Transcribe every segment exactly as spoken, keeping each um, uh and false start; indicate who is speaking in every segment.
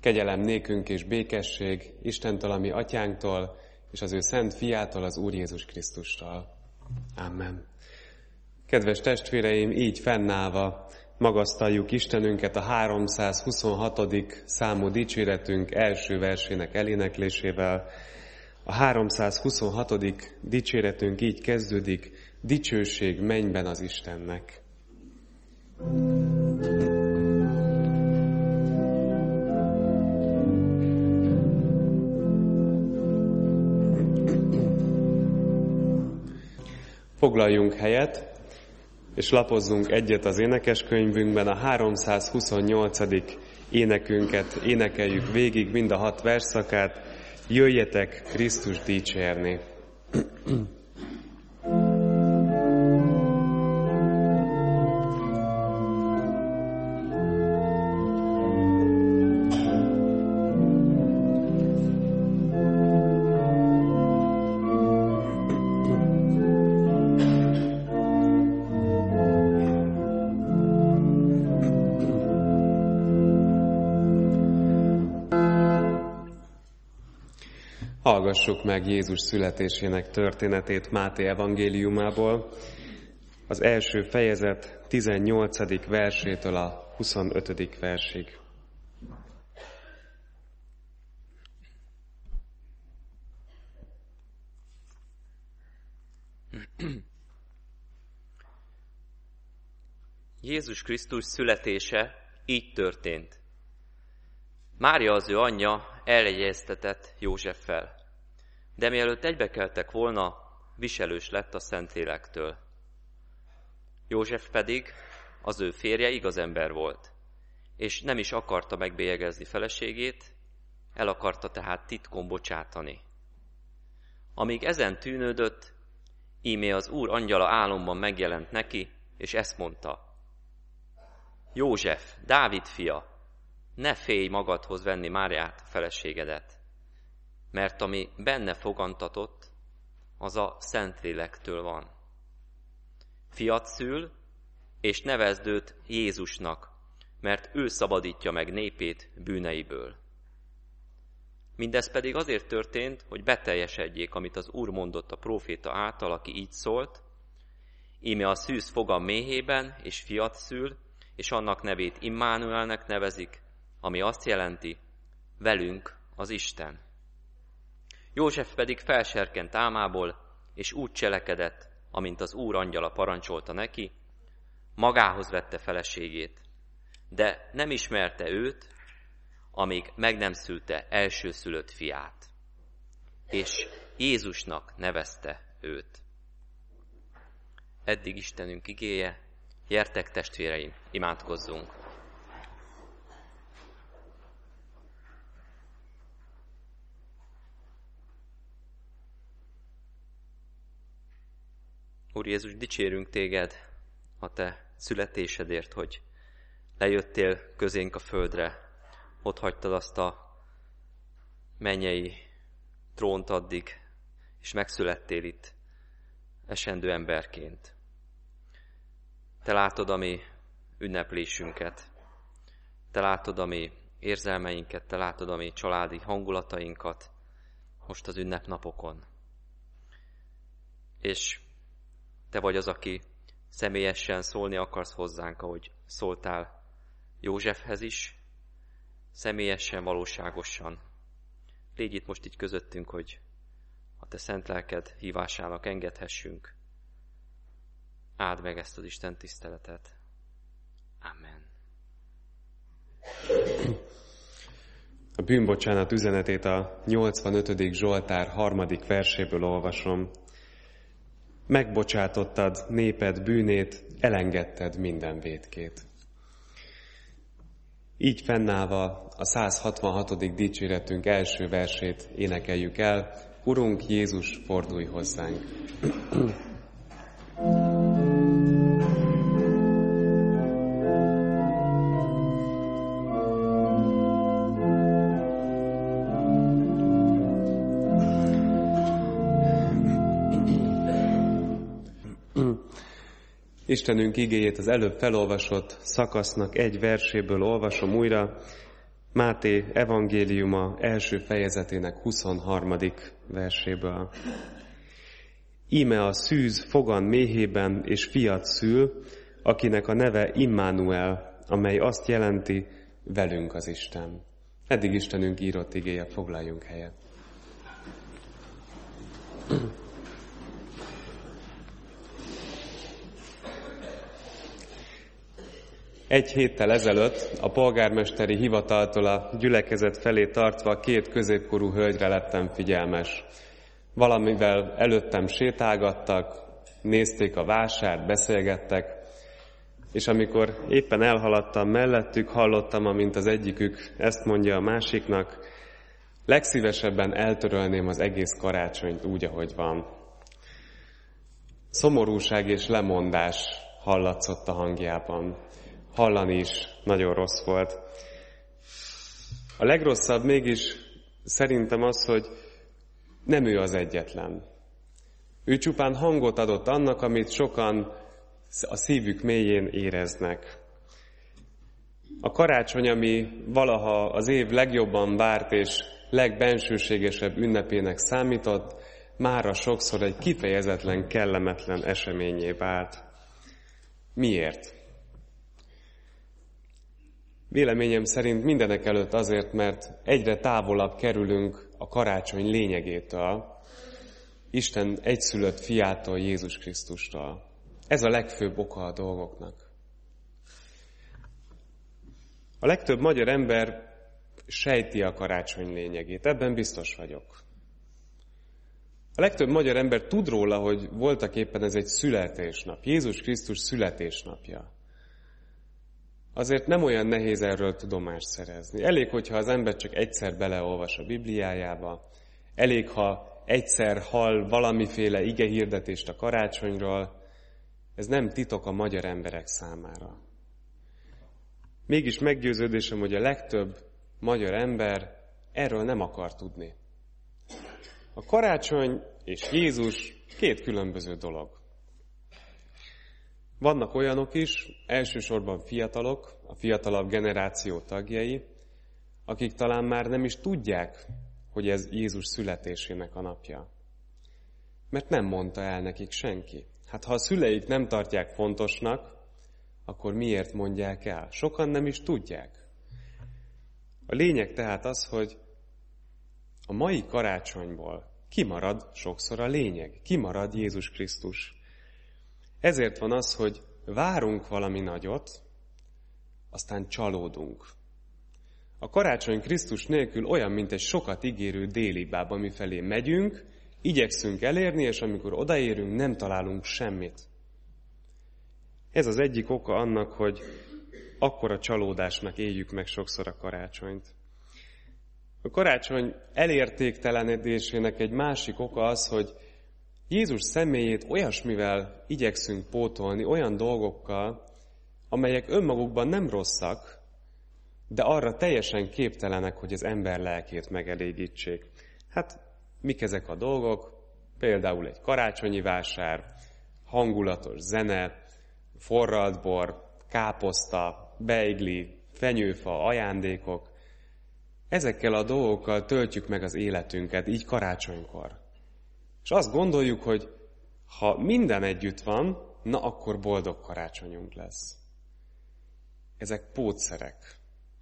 Speaker 1: Kegyelem nékünk és békesség Istentől, a mi atyánktól, és az ő szent fiától, az Úr Jézus Krisztustól. Amen. Kedves testvéreim, így fennállva magasztaljuk Istenünket a háromszázhuszonhatodik számú dicséretünk első versének eléneklésével. A háromszázhuszonhatodik dicséretünk így kezdődik: dicsőség mennyben az Istennek. Foglaljunk helyet, és lapozzunk egyet az énekeskönyvünkben. A háromszázhuszonnyolcadik énekünket énekeljük végig, mind a hat versszakát. Jöjjetek Krisztus dicsérni! Hallgassuk meg Jézus születésének történetét Máté evangéliumából, az első fejezet tizennyolcadik versétől a huszonötödik versig.
Speaker 2: Jézus Krisztus születése így történt. Mária, az ő anyja, elegyeztetett Józseffel, de mielőtt egybekeltek volna, viselős lett a Szentlélektől. József pedig, az ő férje, igaz ember volt, és nem is akarta megbélyegezni feleségét, el akarta tehát titkon bocsátani. Amíg ezen tűnődött, íme az Úr angyala álomban megjelent neki, és ezt mondta: József, Dávid fia, ne félj magadhoz venni Máriát, a feleségedet, mert ami benne fogantatott, az a Szentlélektől van. Fiat szül, és nevezd őt Jézusnak, mert ő szabadítja meg népét bűneiből. Mindez pedig azért történt, hogy beteljesedjék, amit az Úr mondott a próféta által, aki így szólt: íme a szűz fogan méhében, és fiat szül, és annak nevét Immánuelnek nevezik, ami azt jelenti, velünk az Isten. József pedig felserkent álmából, és úgy cselekedett, amint az Úr angyala parancsolta neki, magához vette feleségét, de nem ismerte őt, amíg meg nem szülte elsőszülött fiát, és Jézusnak nevezte őt. Eddig Istenünk igéje, gyertek testvéreim, imádkozzunk! Úr Jézus, dicsérünk téged a te születésedért, hogy lejöttél közénk a földre, ott hagytad azt a mennyei trónt addig, és megszülettél itt esendő emberként. Te látod a mi ünneplésünket, te látod a mi érzelmeinket, te látod a mi családi hangulatainkat most az ünnepnapokon. És te vagy az, aki személyesen szólni akarsz hozzánk, ahogy szóltál Józsefhez is, személyesen, valóságosan. Légy itt most így közöttünk, hogy a te szent lelked hívásának engedhessünk. Áld meg ezt az Isten tiszteletet. Amen.
Speaker 1: A bűnbocsánat üzenetét a nyolcvanötödik Zsoltár harmadik verséből olvasom. Megbocsátottad néped bűnét, elengedted minden vétkét. Így fennállva a száz hatvanhatodik dicséretünk első versét énekeljük el. Urunk Jézus, fordulj hozzánk! Istenünk igéjét az előbb felolvasott szakasznak egy verséből olvasom újra. Máté evangéliuma első fejezetének huszonharmadik verséből. Íme a szűz fogan méhében és fiat szül, akinek a neve Immanuel, amely azt jelenti, velünk az Isten. Eddig Istenünk írott igéje, foglaljunk helyet. Egy héttel ezelőtt a polgármesteri hivataltól a gyülekezet felé tartva két középkorú hölgyre lettem figyelmes. Valamivel előttem sétálgattak, nézték a vásárt, beszélgettek, és amikor éppen elhaladtam mellettük, hallottam, amint az egyikük ezt mondja a másiknak, legszívesebben eltörölném az egész karácsonyt úgy, ahogy van. Szomorúság és lemondás hallatszott a hangjában. Hallani is nagyon rossz volt. A legrosszabb mégis szerintem az, hogy nem ő az egyetlen. Ő csupán hangot adott annak, amit sokan a szívük mélyén éreznek. A karácsony, ami valaha az év legjobban várt és legbensőségesebb ünnepének számított, mára sokszor egy kifejezetlen kellemetlen eseményé vált. Miért? Véleményem szerint mindenek előtt azért, mert egyre távolabb kerülünk a karácsony lényegétől, Isten egyszülött fiától, Jézus Krisztustól. Ez a legfőbb oka a dolgoknak. A legtöbb magyar ember sejti a karácsony lényegét, ebben biztos vagyok. A legtöbb magyar ember tud róla, hogy voltak éppen ez egy születésnap, Jézus Krisztus születésnapja. Azért nem olyan nehéz erről tudomást szerezni. Elég, hogyha az ember csak egyszer beleolvas a Bibliájába, elég, ha egyszer hall valamiféle igehirdetést a karácsonyról, ez nem titok a magyar emberek számára. Mégis meggyőződésem, hogy a legtöbb magyar ember erről nem akar tudni. A karácsony és Jézus két különböző dolog. Vannak olyanok is, elsősorban fiatalok, a fiatalabb generáció tagjai, akik talán már nem is tudják, hogy ez Jézus születésének a napja. Mert nem mondta el nekik senki. Hát ha a szüleik nem tartják fontosnak, akkor miért mondják el? Sokan nem is tudják. A lényeg tehát az, hogy a mai karácsonyból kimarad sokszor a lényeg, kimarad Jézus Krisztus. Ezért van az, hogy várunk valami nagyot, aztán csalódunk. A karácsony Krisztus nélkül olyan, mint egy sokat ígérő déli báb, amifelé megyünk, igyekszünk elérni, és amikor odaérünk, nem találunk semmit. Ez az egyik oka annak, hogy akkora csalódásnak éljük meg sokszor a karácsonyt. A karácsony elértéktelenedésének egy másik oka az, hogy Jézus személyét olyasmivel igyekszünk pótolni, olyan dolgokkal, amelyek önmagukban nem rosszak, de arra teljesen képtelenek, hogy az ember lelkét megelégítsék. Hát, mik ezek a dolgok? Például egy karácsonyi vásár, hangulatos zene, forralt bor, káposzta, beigli, fenyőfa, ajándékok. Ezekkel a dolgokkal töltjük meg az életünket, így karácsonykor. És azt gondoljuk, hogy ha minden együtt van, na akkor boldog karácsonyunk lesz. Ezek pótszerek.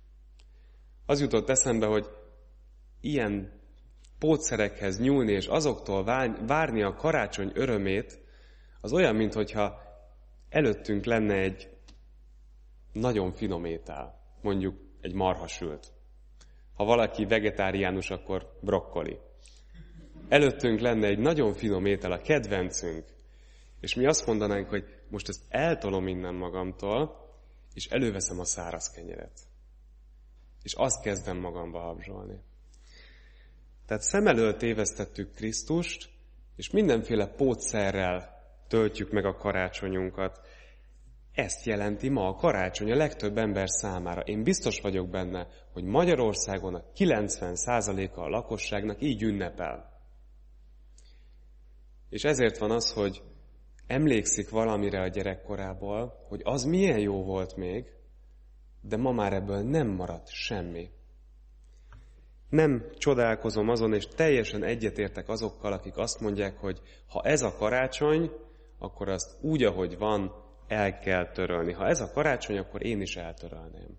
Speaker 1: Az jutott eszembe, hogy ilyen pótszerekhez nyúlni és azoktól várni a karácsony örömét, az olyan, mintha előttünk lenne egy nagyon finom étel, mondjuk egy marhasült. Ha valaki vegetáriánus, akkor brokkoli. Előttünk lenne egy nagyon finom étel, a kedvencünk, és mi azt mondanánk, hogy most ezt eltolom innen magamtól, és előveszem a száraz kenyeret. És azt kezdem magamba habzsolni. Tehát szem elől tévesztettük Krisztust, és mindenféle pótszerrel töltjük meg a karácsonyunkat. Ezt jelenti ma a karácsony a legtöbb ember számára. Én biztos vagyok benne, hogy Magyarországon a kilencven százaléka a lakosságnak így ünnepel. És ezért van az, hogy emlékszik valamire a gyerekkorából, hogy az milyen jó volt még, de ma már ebből nem maradt semmi. Nem csodálkozom azon, és teljesen egyetértek azokkal, akik azt mondják, hogy ha ez a karácsony, akkor azt úgy, ahogy van, el kell törölni. Ha ez a karácsony, akkor én is eltörölném.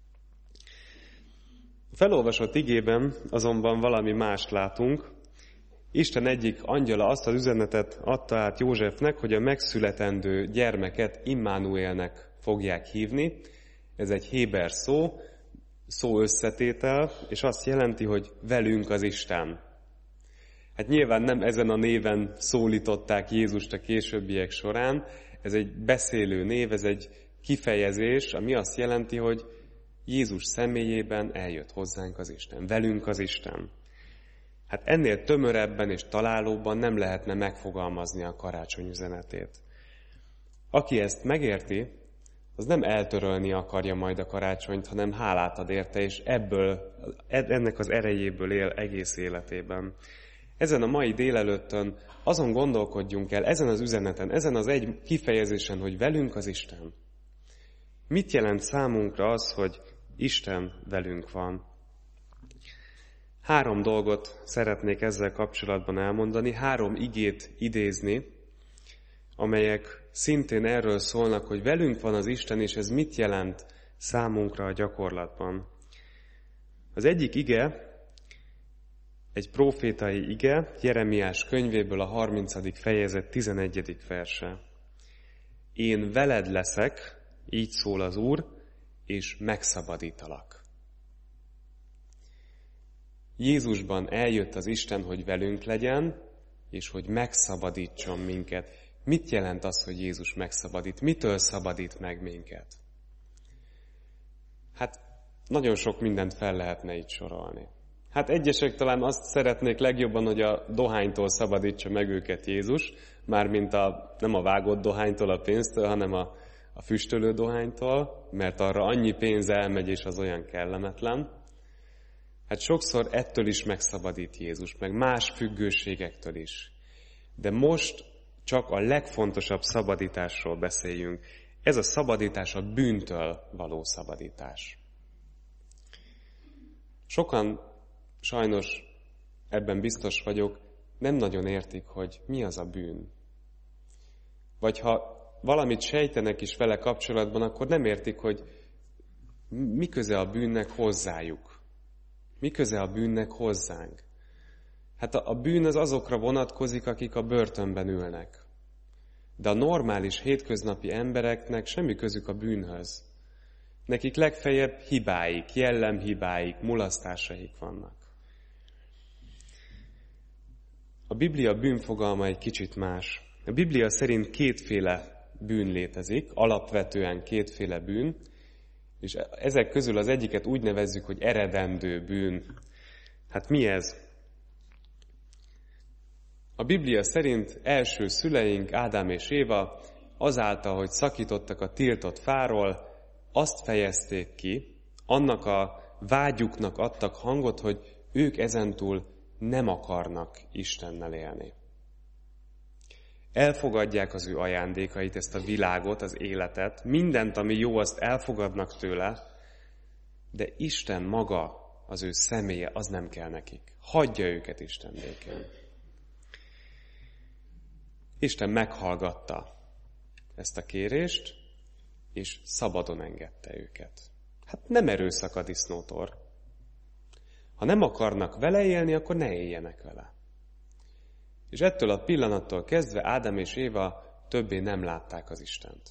Speaker 1: A felolvasott igében azonban valami mást látunk. Isten egyik angyala azt az üzenetet adta át Józsefnek, hogy a megszületendő gyermeket Immanuelnek fogják hívni. Ez egy héber szó, szó összetétel, és azt jelenti, hogy velünk az Isten. Hát nyilván nem ezen a néven szólították Jézust a későbbiek során, ez egy beszélő név, ez egy kifejezés, ami azt jelenti, hogy Jézus személyében eljött hozzánk az Isten, velünk az Isten. Hát ennél tömörebben és találóbban nem lehetne megfogalmazni a karácsony üzenetét. Aki ezt megérti, az nem eltörölni akarja majd a karácsonyt, hanem hálát ad érte, és ebből, ennek az erejéből él egész életében. Ezen a mai délelőttön azon gondolkodjunk el, ezen az üzeneten, ezen az egy kifejezésen, hogy velünk az Isten. Mit jelent számunkra az, hogy Isten velünk van? Három dolgot szeretnék ezzel kapcsolatban elmondani, három igét idézni, amelyek szintén erről szólnak, hogy velünk van az Isten, és ez mit jelent számunkra a gyakorlatban. Az egyik ige, egy prófétai ige, Jeremiás könyvéből a harmincadik fejezet tizenegyedik verse. Én veled leszek, így szól az Úr, és megszabadítalak. Jézusban eljött az Isten, hogy velünk legyen, és hogy megszabadítson minket. Mit jelent az, hogy Jézus megszabadít? Mitől szabadít meg minket? Hát nagyon sok mindent fel lehetne itt sorolni. Hát egyesek talán azt szeretnék legjobban, hogy a dohánytól szabadítsa meg őket Jézus, mármint a, nem a vágott dohánytól, a pénztől, hanem a, a füstölő dohánytól, mert arra annyi pénz elmegy, és az olyan kellemetlen. Hát sokszor ettől is megszabadít Jézus, meg más függőségektől is. De most csak a legfontosabb szabadításról beszéljünk. Ez a szabadítás a bűntől való szabadítás. Sokan, sajnos ebben biztos vagyok, nem nagyon értik, hogy mi az a bűn. Vagy ha valamit sejtenek is vele kapcsolatban, akkor nem értik, hogy mi köze a bűnnek hozzájuk. Mi köze a bűnnek hozzánk? Hát a, a bűn az azokra vonatkozik, akik a börtönben ülnek. De a normális, hétköznapi embereknek semmi közük a bűnhöz. Nekik legfeljebb hibáik, jellemhibáik, mulasztásaik vannak. A Biblia bűnfogalma egy kicsit más. A Biblia szerint kétféle bűn létezik, alapvetően kétféle bűn, és ezek közül az egyiket úgy nevezzük, hogy eredendő bűn. Hát mi ez? A Biblia szerint első szüleink, Ádám és Éva, azáltal, hogy szakítottak a tiltott fáról, azt fejezték ki, annak a vágyuknak adtak hangot, hogy ők ezentúl nem akarnak Istennel élni. Elfogadják az ő ajándékait, ezt a világot, az életet, mindent, ami jó, azt elfogadnak tőle, de Isten maga, az ő személye, az nem kell nekik. Hagyja őket Isten békén. Isten meghallgatta ezt a kérést, és szabadon engedte őket. Hát nem erőszak a disznótor. Ha nem akarnak vele élni, akkor ne éljenek vele. És ettől a pillanattól kezdve Ádám és Éva többé nem látták az Istent.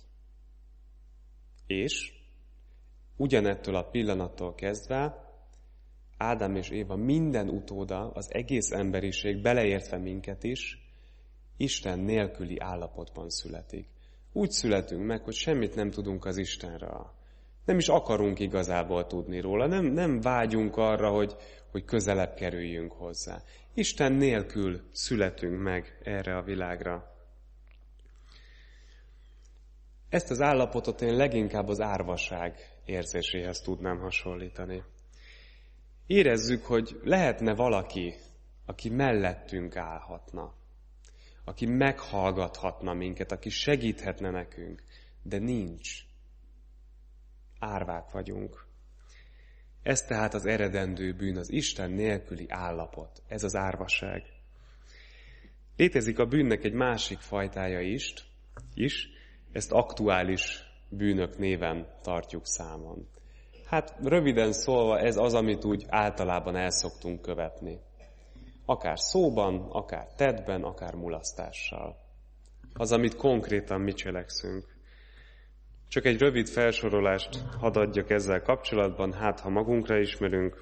Speaker 1: És ugyanettől a pillanattól kezdve Ádám és Éva minden utóda, az egész emberiség, beleértve minket is, Isten nélküli állapotban születik. Úgy születünk meg, hogy semmit nem tudunk az Istenről. Nem is akarunk igazából tudni róla, nem, nem vágyunk arra, hogy, hogy közelebb kerüljünk hozzá. Isten nélkül születünk meg erre a világra. Ezt az állapotot én leginkább az árvaság érzéséhez tudnám hasonlítani. Érezzük, hogy lehetne valaki, aki mellettünk állhatna, aki meghallgathatna minket, aki segíthetne nekünk, de nincs. Árvák vagyunk. Ez tehát az eredendő bűn, az Isten nélküli állapot. Ez az árvaság. Létezik a bűnnek egy másik fajtája is, is ezt aktuális bűnök néven tartjuk számon. Hát röviden szólva ez az, amit úgy általában el szoktunk követni. Akár szóban, akár tettben, akár mulasztással. Az, amit konkrétan mi cselekszünk. Csak egy rövid felsorolást hadd adjak ezzel kapcsolatban, hát ha magunkra ismerünk.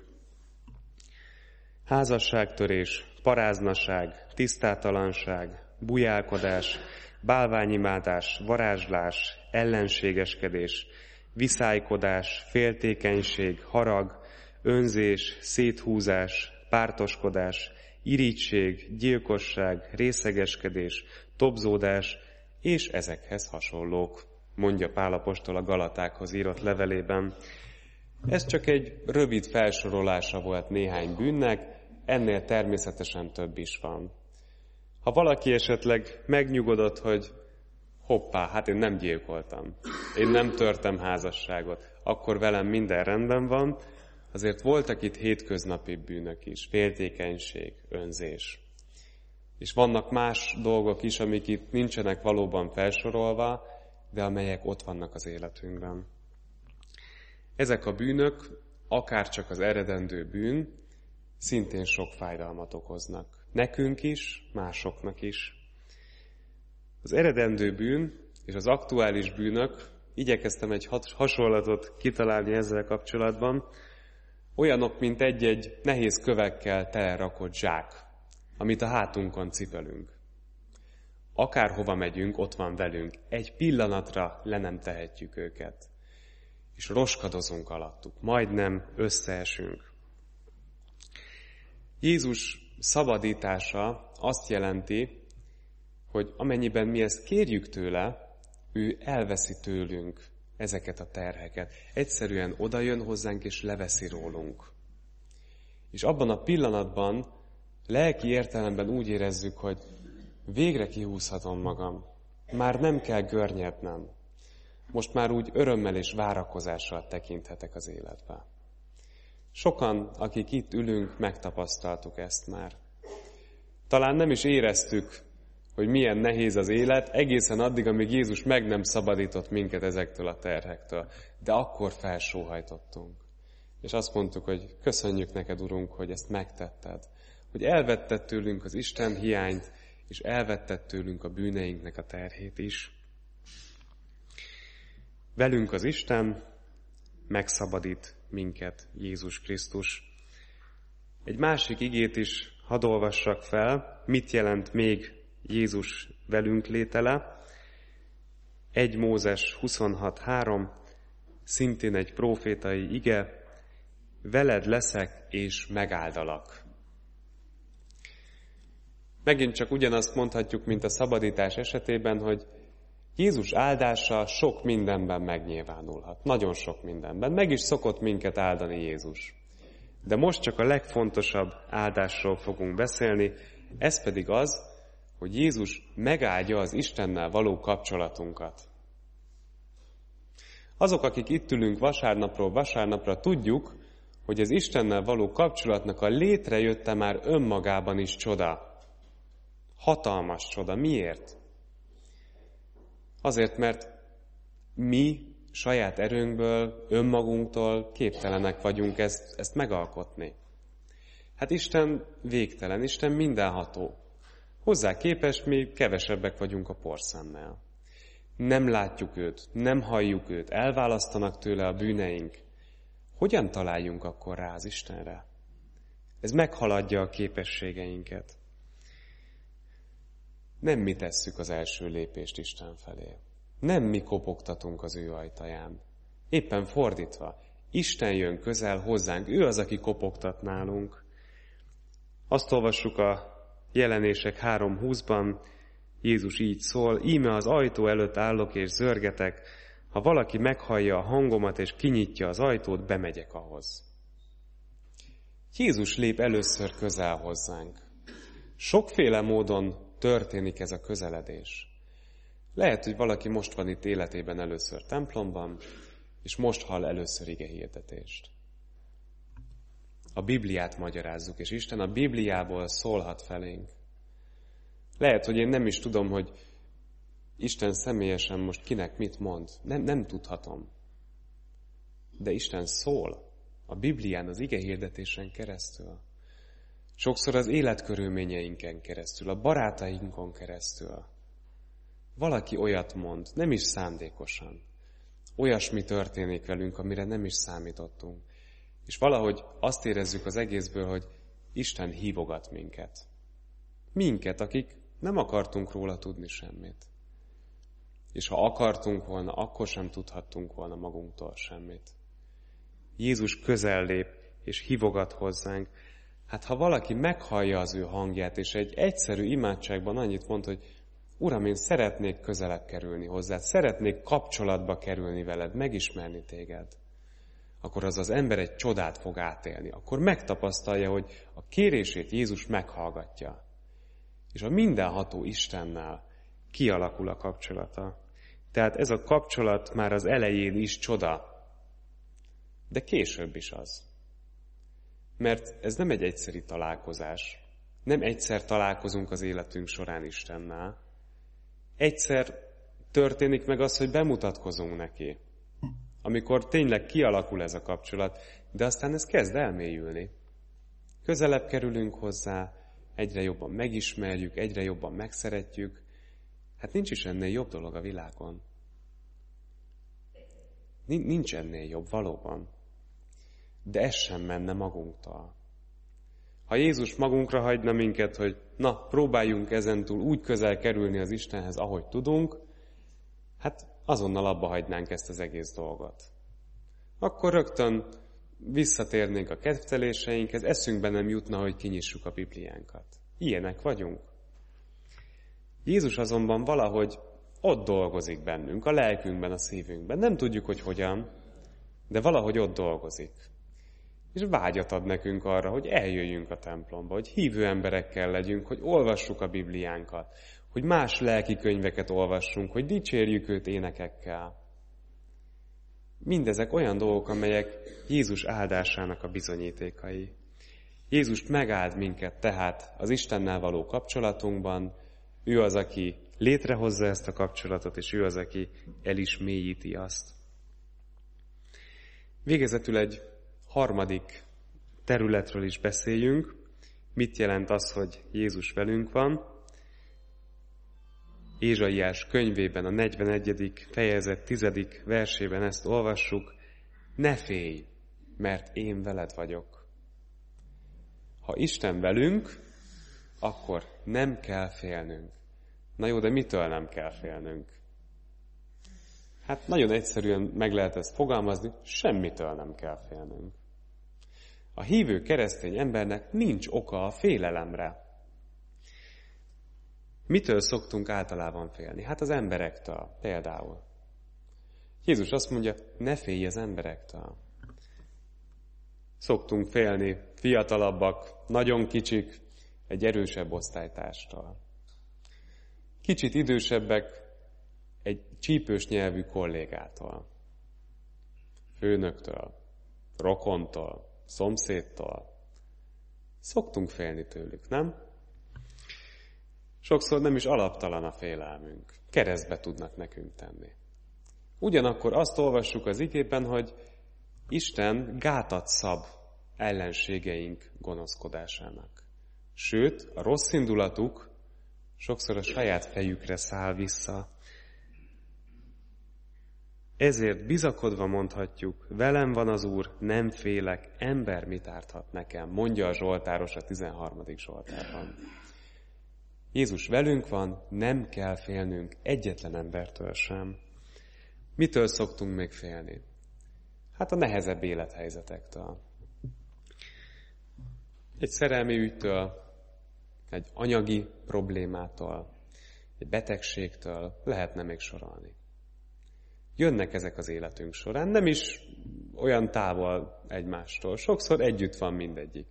Speaker 1: Házasságtörés, paráznaság, tisztátalanság, bujálkodás, bálványimádás, varázslás, ellenségeskedés, viszálykodás, féltékenység, harag, önzés, széthúzás, pártoskodás, irigység, gyilkosság, részegeskedés, tobzódás és ezekhez hasonlók, mondja Pál apostol a Galatákhoz írott levelében. Ez csak egy rövid felsorolása volt néhány bűnnek, ennél természetesen több is van. Ha valaki esetleg megnyugodott, hogy hoppá, hát én nem gyilkoltam, én nem törtem házasságot, akkor velem minden rendben van, azért voltak itt hétköznapi bűnök is, féltékenység, önzés. És vannak más dolgok is, amik itt nincsenek valóban felsorolva, de amelyek ott vannak az életünkben. Ezek a bűnök, akárcsak az eredendő bűn, szintén sok fájdalmat okoznak. Nekünk is, másoknak is. Az eredendő bűn és az aktuális bűnök, igyekeztem egy hasonlatot kitalálni ezzel kapcsolatban, olyanok, mint egy-egy nehéz kövekkel telerakott zsák, amit a hátunkon cipelünk. Akárhova megyünk, ott van velünk. Egy pillanatra le nem tehetjük őket. És roskadozunk alattuk, majdnem összeesünk. Jézus szabadítása azt jelenti, hogy amennyiben mi ezt kérjük tőle, ő elveszi tőlünk ezeket a terheket. Egyszerűen odajön hozzánk és leveszi rólunk. És abban a pillanatban lelki értelemben úgy érezzük, hogy végre kihúzhatom magam. Már nem kell görnyednem. Most már úgy örömmel és várakozással tekinthetek az életbe. Sokan, akik itt ülünk, megtapasztaltuk ezt már. Talán nem is éreztük, hogy milyen nehéz az élet, egészen addig, amíg Jézus meg nem szabadított minket ezektől a terhektől. De akkor felsóhajtottunk. És azt mondtuk, hogy köszönjük neked, Urunk, hogy ezt megtetted. Hogy elvetted tőlünk az Isten hiányt, és elvetted tőlünk a bűneinknek a terhét is. Velünk az Isten megszabadít minket, Jézus Krisztus. Egy másik igét is hadd olvassak fel, mit jelent még Jézus velünk létele. egy Mózes huszonhat három, szintén egy prófétai ige, veled leszek és megáldalak. Megint csak ugyanazt mondhatjuk, mint a szabadítás esetében, hogy Jézus áldása sok mindenben megnyilvánulhat. Nagyon sok mindenben. Meg is szokott minket áldani Jézus. De most csak a legfontosabb áldásról fogunk beszélni, ez pedig az, hogy Jézus megáldja az Istennel való kapcsolatunkat. Azok, akik itt ülünk vasárnapról vasárnapra, tudjuk, hogy az Istennel való kapcsolatnak a létrejötte már önmagában is csoda. Hatalmas csoda. Miért? Azért, mert mi saját erőnkből, önmagunktól képtelenek vagyunk ezt, ezt megalkotni. Hát Isten végtelen, Isten mindenható. Hozzá képest mi kevesebbek vagyunk a porszemmel. Nem látjuk őt, nem halljuk őt, elválasztanak tőle a bűneink. Hogyan találjunk akkor rá az Istenre? Ez meghaladja a képességeinket. Nem mi tesszük az első lépést Isten felé. Nem mi kopogtatunk az ő ajtaján. Éppen fordítva, Isten jön közel hozzánk, ő az, aki kopogtat nálunk. Azt olvassuk a Jelenések három húszban, Jézus így szól, íme az ajtó előtt állok és zörgetek, ha valaki meghallja a hangomat és kinyitja az ajtót, bemegyek ahhoz. Jézus lép először közel hozzánk. Sokféle módon történik ez a közeledés. Lehet, hogy valaki most van itt életében először templomban, és most hall először igehirdetést. a Bibliát magyarázzuk, és Isten a Bibliából szólhat felénk. Lehet, hogy én nem is tudom, hogy Isten személyesen most kinek mit mond. Nem, nem tudhatom. De Isten szól a Biblián, az igehirdetésen keresztül. Sokszor az életkörülményeinken keresztül, a barátainkon keresztül. Valaki olyat mond, nem is szándékosan. Olyasmi történik velünk, amire nem is számítottunk. És valahogy azt érezzük az egészből, hogy Isten hívogat minket. Minket, akik nem akartunk róla tudni semmit. És ha akartunk volna, akkor sem tudhattunk volna magunktól semmit. Jézus közel lép, és hívogat hozzánk. Hát ha valaki meghallja az ő hangját, és egy egyszerű imádságban annyit mond, hogy Uram, én szeretnék közelebb kerülni hozzád, szeretnék kapcsolatba kerülni veled, megismerni téged, akkor az az ember egy csodát fog átélni. Akkor megtapasztalja, hogy a kérését Jézus meghallgatja. És a mindenható Istennel kialakul a kapcsolata. Tehát ez a kapcsolat már az elején is csoda, de később is az. Mert ez nem egy egyszeri találkozás. Nem egyszer találkozunk az életünk során Istennel. Egyszer történik meg az, hogy bemutatkozunk neki. Amikor tényleg kialakul ez a kapcsolat, de aztán ez kezd elmélyülni. Közelebb kerülünk hozzá, egyre jobban megismerjük, egyre jobban megszeretjük. Hát nincs is ennél jobb dolog a világon. Nincs ennél jobb, valóban. De ez sem menne magunktól. Ha Jézus magunkra hagyna minket, hogy na, próbáljunk ezentúl úgy közel kerülni az Istenhez, ahogy tudunk, hát azonnal abba hagynánk ezt az egész dolgot. Akkor rögtön visszatérnénk a kedvteléseinkhez, eszünkbe nem jutna, hogy kinyissuk a Bibliánkat. Ilyenek vagyunk. Jézus azonban valahogy ott dolgozik bennünk, a lelkünkben, a szívünkben. Nem tudjuk, hogy hogyan, de valahogy ott dolgozik. És vágyat ad nekünk arra, hogy eljöjjünk a templomba, hogy hívő emberekkel legyünk, hogy olvassuk a Bibliánkat, hogy más lelki könyveket olvassunk, hogy dicsérjük őt énekekkel. Mindezek olyan dolgok, amelyek Jézus áldásának a bizonyítékai. Jézus megáld minket tehát az Istennel való kapcsolatunkban, ő az, aki létrehozza ezt a kapcsolatot, és ő az, aki el is mélyíti azt. Végezetül egy harmadik területről is beszéljünk. Mit jelent az, hogy Jézus velünk van? Ézsaiás könyvében, a negyvenegyedik fejezet tizedik versében ezt olvassuk. Ne félj, mert én veled vagyok. Ha Isten velünk, akkor nem kell félnünk. Na jó, de mitől nem kell félnünk? Hát nagyon egyszerűen meg lehet ezt fogalmazni, semmitől nem kell félnünk. A hívő keresztény embernek nincs oka a félelemre. Mitől szoktunk általában félni? Hát az emberektől például. Jézus azt mondja, ne félj az emberektől. Szoktunk félni fiatalabbak, nagyon kicsik, egy erősebb osztálytárstól. Kicsit idősebbek egy csípős nyelvű kollégától, főnöktől, rokontól, szomszédtól. Szoktunk félni tőlük, nem? Sokszor nem is alaptalan a félelmünk. Keresztbe tudnak nekünk tenni. Ugyanakkor azt olvassuk az igében, hogy Isten gátat szab ellenségeink gonoszkodásának. Sőt, a rossz indulatuk sokszor a saját fejükre száll vissza. Ezért bizakodva mondhatjuk, velem van az Úr, nem félek, ember mit árthat nekem, mondja a Zsoltáros a tizenharmadik Zsoltárban. Jézus velünk van, nem kell félnünk egyetlen embertől sem. Mitől szoktunk még félni? Hát a nehezebb élethelyzetektől. Egy szerelmi ügytől, egy anyagi problémától, egy betegségtől, lehetne még sorolni. Jönnek ezek az életünk során, nem is olyan távol egymástól, sokszor együtt van mindegyik.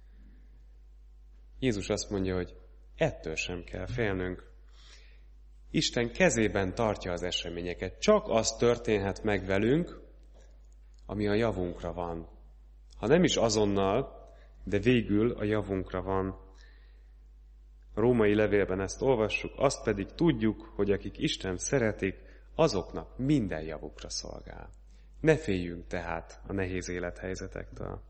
Speaker 1: Jézus azt mondja, hogy ettől sem kell félnünk. Isten kezében tartja az eseményeket. Csak az történhet meg velünk, ami a javunkra van. Ha nem is azonnal, de végül a javunkra van. A római levélben ezt olvassuk, azt pedig tudjuk, hogy akik Isten szeretik, azoknak minden javukra szolgál. Ne féljünk tehát a nehéz élethelyzetektől.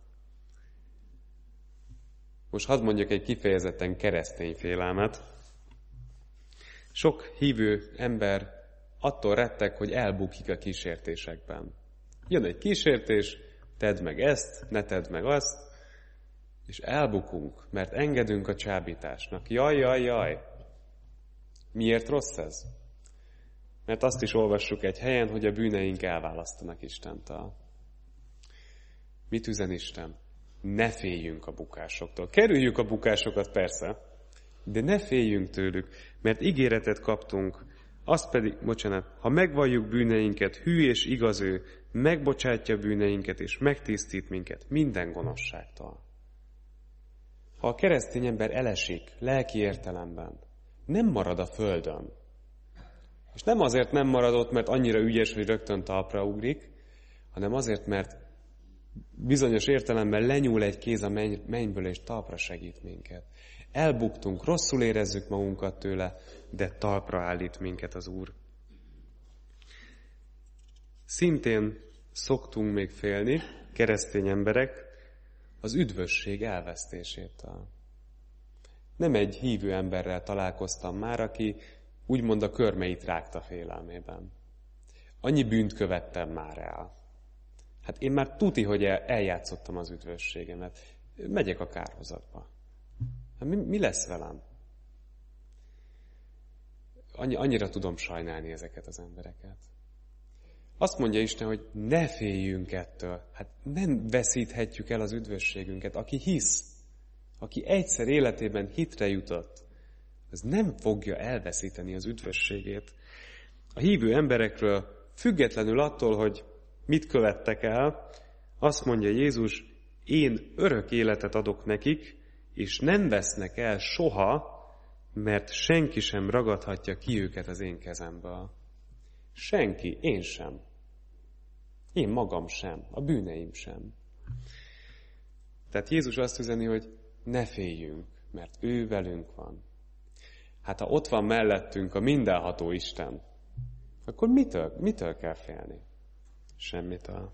Speaker 1: Most hadd mondjak egy kifejezetten keresztény félelmet. Sok hívő ember attól retteg, hogy elbukik a kísértésekben. Jön egy kísértés, tedd meg ezt, ne tedd meg azt, és elbukunk, mert engedünk a csábításnak. Jaj, jaj, jaj! Miért rossz ez? Mert azt is olvassuk egy helyen, hogy a bűneink elválasztanak Istentől. Mit üzen Isten? Ne féljünk a bukásoktól. Kerüljük a bukásokat persze, de ne féljünk tőlük, mert ígéretet kaptunk, azt pedig, bocsánat, ha megvalljuk bűneinket, hű és igaz ő, megbocsátja bűneinket és megtisztít minket minden gonoszságtól. Ha a keresztény ember elesik lelki értelemben, nem marad a földön. És nem azért nem maradott, mert annyira ügyes, hogy rögtön talpra ugrik, hanem azért, mert bizonyos értelemben lenyúl egy kéz a mennyből, és talpra segít minket. Elbuktunk, rosszul érezzük magunkat tőle, de talpra állít minket az Úr. Szintén szoktunk még félni, keresztény emberek, az üdvösség elvesztésétől. Nem egy hívő emberrel találkoztam már, aki úgymond a körmeit rágta félelmében. Annyi bűnt követtem már el. Hát én már tuti, hogy eljátszottam az üdvösségemet. Megyek a kárhozatba. Hát mi, mi lesz velem? Annyi, annyira tudom sajnálni ezeket az embereket. Azt mondja Isten, hogy ne féljünk ettől. Hát nem veszíthetjük el az üdvösségünket. Aki hisz, aki egyszer életében hitre jutott, az nem fogja elveszíteni az üdvösségét. A hívő emberekről függetlenül attól, hogy mit követtek el, azt mondja Jézus, én örök életet adok nekik, és nem vesznek el soha, mert senki sem ragadhatja ki őket az én kezemből. Senki, én sem. Én magam sem, a bűneim sem. Tehát Jézus azt üzeni, hogy ne féljünk, mert ő velünk van. Hát ha ott van mellettünk a mindenható Isten, akkor mitől, mitől kell félni? Semmitől.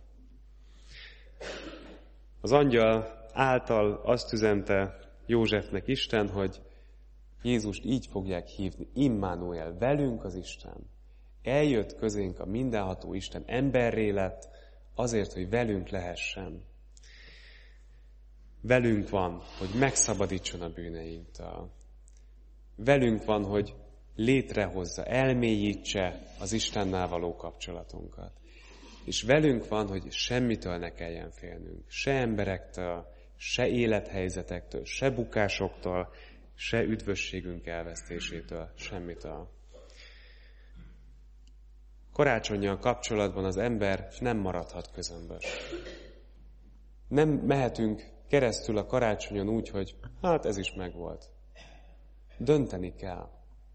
Speaker 1: Az angyal által azt üzente Józsefnek Isten, hogy Jézust így fogják hívni, Immanuel, velünk az Isten. Eljött közénk a mindenható Isten, emberré lett, azért, hogy velünk lehessen. Velünk van, hogy megszabadítson a bűneinktől. Velünk van, hogy létrehozza, elmélyítse az Istennel való kapcsolatunkat. És velünk van, hogy semmitől ne kelljen félnünk. Se emberektől, se élethelyzetektől, se bukásoktól, se üdvösségünk elvesztésétől, semmitől. Karácsonnyal kapcsolatban az ember nem maradhat közömbös. Nem mehetünk keresztül a karácsonyon úgy, hogy hát ez is megvolt. Dönteni kell.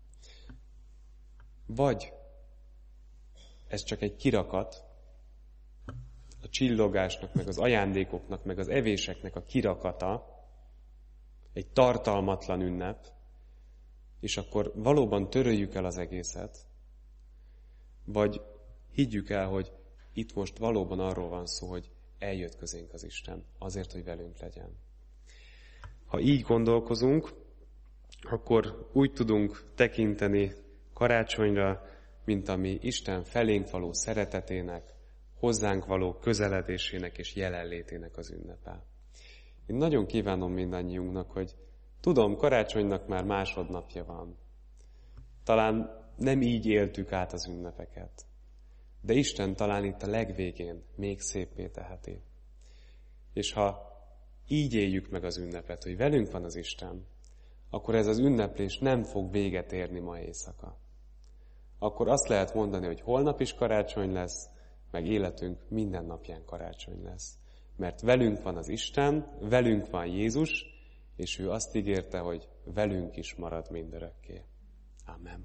Speaker 1: Vagy ez csak egy kirakat, a csillogásnak, meg az ajándékoknak, meg az evéseknek a kirakata, egy tartalmatlan ünnep, és akkor valóban töröljük el az egészet, vagy higgyük el, hogy itt most valóban arról van szó, hogy eljött közénk az Isten, azért, hogy velünk legyen. Ha így gondolkozunk, akkor úgy tudunk tekinteni karácsonyra, mint ami Isten felénk való szeretetének, hozzánk való közeledésének és jelenlétének az ünnepe. Én nagyon kívánom mindannyiunknak, hogy tudom, karácsonynak már másodnapja van. Talán nem így éltük át az ünnepeket, de Isten talán itt a legvégén még széppé teheti. És ha így éljük meg az ünnepet, hogy velünk van az Isten, akkor ez az ünneplés nem fog véget érni ma éjszaka. Akkor azt lehet mondani, hogy holnap is karácsony lesz, meg életünk minden napján karácsony lesz. Mert velünk van az Isten, velünk van Jézus, és ő azt ígérte, hogy velünk is marad mindörökké. Amen.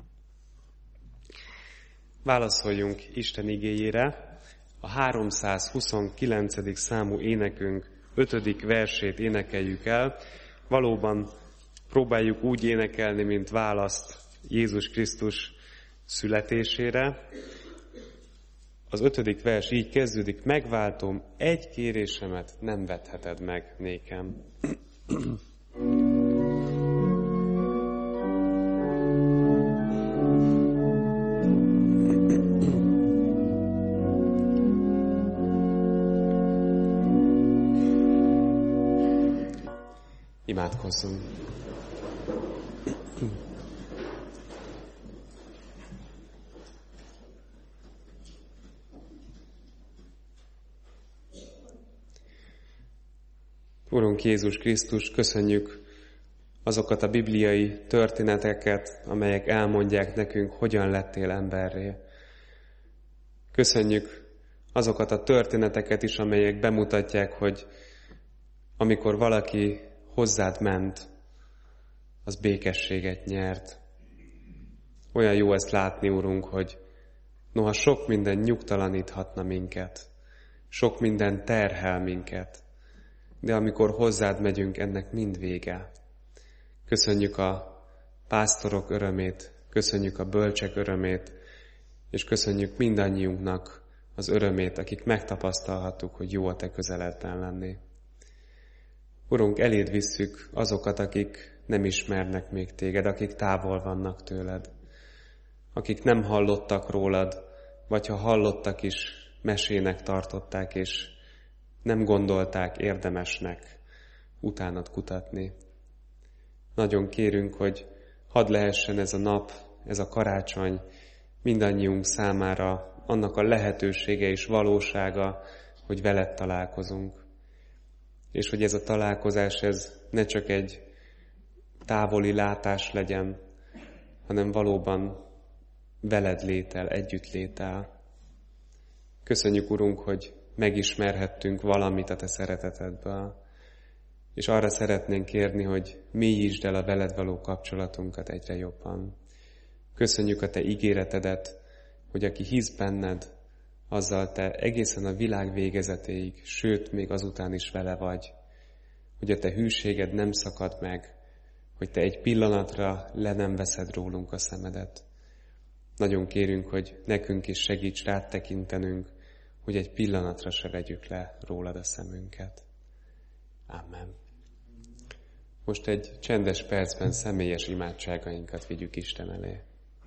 Speaker 1: Válaszoljunk Isten igéjére. A háromszázhuszonkilencedik számú énekünk ötödik versét énekeljük el. Valóban próbáljuk úgy énekelni, mint választ Jézus Krisztus születésére. Az ötödik vers így kezdődik: megváltom, egy kérésemet nem vetheted meg nékem. Imádkozzunk. Urunk Jézus Krisztus, köszönjük azokat a bibliai történeteket, amelyek elmondják nekünk, hogyan lettél emberré. Köszönjük azokat a történeteket is, amelyek bemutatják, hogy amikor valaki hozzád ment, az békességet nyert. Olyan jó ezt látni, Urunk, hogy noha sok minden nyugtalaníthatna minket, sok minden terhel minket, de amikor hozzád megyünk, ennek mind vége. Köszönjük a pásztorok örömét, köszönjük a bölcsek örömét, és köszönjük mindannyiunknak az örömét, akik megtapasztalhattuk, hogy jó a te közeledben lenni. Urunk, eléd visszük azokat, akik nem ismernek még téged, akik távol vannak tőled, akik nem hallottak rólad, vagy ha hallottak is, mesének tartották, és nem gondolták érdemesnek utánad kutatni. Nagyon kérünk, hogy hadd lehessen ez a nap, ez a karácsony mindannyiunk számára annak a lehetősége és valósága, hogy veled találkozunk. És hogy ez a találkozás ez ne csak egy távoli látás legyen, hanem valóban veled létel, együtt létel. Köszönjük, Urunk, hogy megismerhettünk valamit a te szeretetedből, és arra szeretnénk kérni, hogy mélyítsd el a veled való kapcsolatunkat egyre jobban. Köszönjük a te ígéretedet, hogy aki hisz benned, azzal te egészen a világ végezetéig, sőt, még azután is vele vagy, hogy a te hűséged nem szakad meg, hogy te egy pillanatra le nem veszed rólunk a szemedet. Nagyon kérünk, hogy nekünk is segíts rád tekintenünk, hogy egy pillanatra se vegyük le rólad a szemünket. Amen. Most egy csendes percben személyes imádságainkat vigyük Isten elé.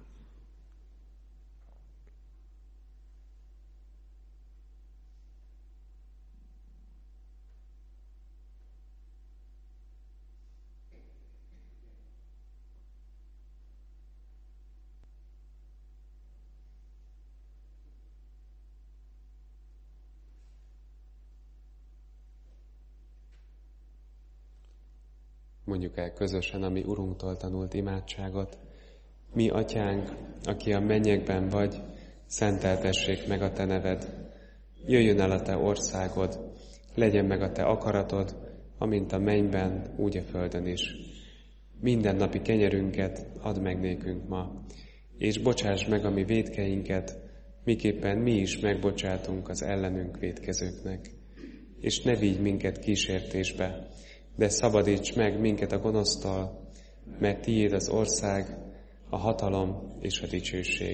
Speaker 1: Mondjuk el közösen a mi Urunktól tanult imádságot. Mi, Atyánk, aki a mennyekben vagy, szenteltessék meg a te neved. Jöjjön el a te országod, legyen meg a te akaratod, amint a mennyben, úgy a földön is. Minden napi kenyerünket add meg nékünk ma, és bocsáss meg a mi vétkeinket, miképpen mi is megbocsátunk az ellenünk vétkezőknek. És ne vigy minket kísértésbe, de szabadíts meg minket a gonosztól, mert tiéd az ország, a hatalom és a dicsőség.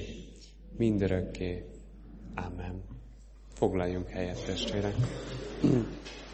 Speaker 1: Mindörökké. Amen. Foglaljunk helyet, testvérek.